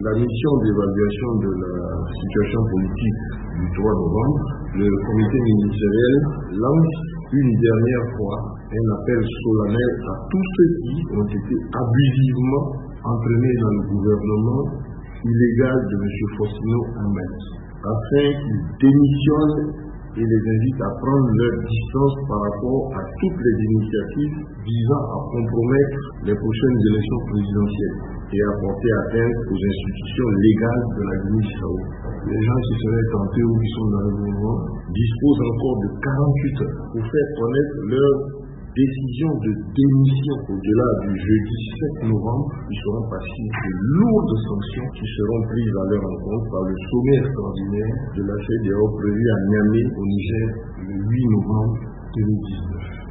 la mission d'évaluation de la situation politique du 3 novembre, le comité ministériel lance une dernière fois un appel solennel à tous ceux qui ont été abusivement entraînés dans le gouvernement illégal de M. Faustino Ahmed, afin qu'ils démissionnent et les invite à prendre leur distance par rapport à toutes les initiatives visant à compromettre les prochaines élections présidentielles et à porter atteinte aux institutions légales de la Guinée-Bissau. Les gens qui seraient tentés ou qui sont dans le mouvement disposent encore de 48 heures pour faire connaître leur décision de démission. Au-delà du jeudi 7 novembre, ils seront passibles de lourdes sanctions qui seront prises à leur encontre par le sommet extraordinaire de la CEDEAO prévu à Niamey au Niger le 8 novembre 2019.